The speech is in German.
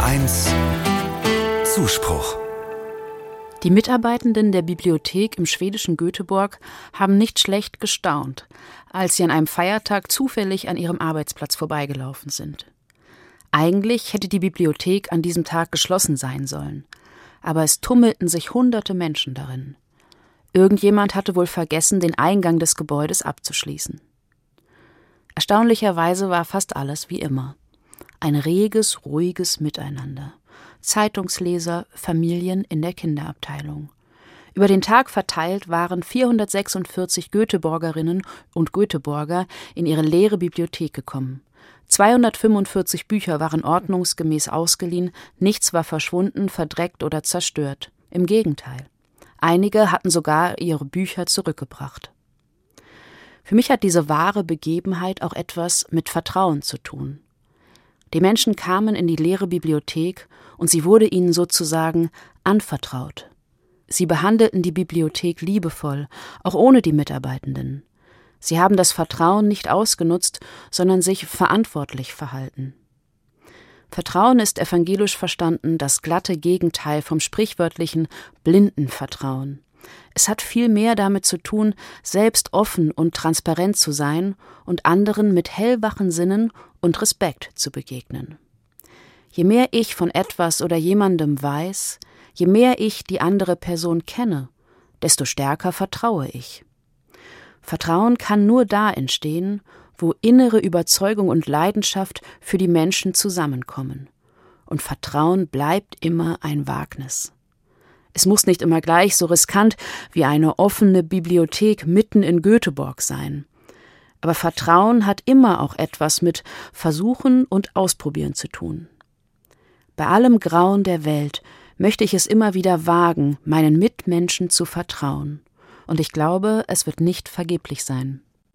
HR1 Zuspruch. Die Mitarbeitenden der Bibliothek im schwedischen Göteborg haben nicht schlecht gestaunt, als sie an einem Feiertag zufällig an ihrem Arbeitsplatz vorbeigelaufen sind. Eigentlich hätte die Bibliothek an diesem Tag geschlossen sein sollen, aber es tummelten sich hunderte Menschen darin. Irgendjemand hatte wohl vergessen, den Eingang des Gebäudes abzuschließen. Erstaunlicherweise war fast alles wie immer. Ein reges, ruhiges Miteinander. Zeitungsleser, Familien in der Kinderabteilung. Über den Tag verteilt waren 446 Göteborgerinnen und Göteborger in ihre leere Bibliothek gekommen. 245 Bücher waren ordnungsgemäß ausgeliehen, nichts war verschwunden, verdreckt oder zerstört. Im Gegenteil. Einige hatten sogar ihre Bücher zurückgebracht. Für mich hat diese wahre Begebenheit auch etwas mit Vertrauen zu tun. Die Menschen kamen in die leere Bibliothek und sie wurde ihnen sozusagen anvertraut. Sie behandelten die Bibliothek liebevoll, auch ohne die Mitarbeitenden. Sie haben das Vertrauen nicht ausgenutzt, sondern sich verantwortlich verhalten. Vertrauen ist evangelisch verstanden das glatte Gegenteil vom sprichwörtlichen blinden Vertrauen. Es hat viel mehr damit zu tun, selbst offen und transparent zu sein und anderen mit hellwachen Sinnen und Respekt zu begegnen. Je mehr ich von etwas oder jemandem weiß, je mehr ich die andere Person kenne, desto stärker vertraue ich. Vertrauen kann nur da entstehen, wo innere Überzeugung und Leidenschaft für die Menschen zusammenkommen. Und Vertrauen bleibt immer ein Wagnis. Es muss nicht immer gleich so riskant wie eine offene Bibliothek mitten in Göteborg sein. Aber Vertrauen hat immer auch etwas mit Versuchen und Ausprobieren zu tun. Bei allem Grauen der Welt möchte ich es immer wieder wagen, meinen Mitmenschen zu vertrauen. Und ich glaube, es wird nicht vergeblich sein.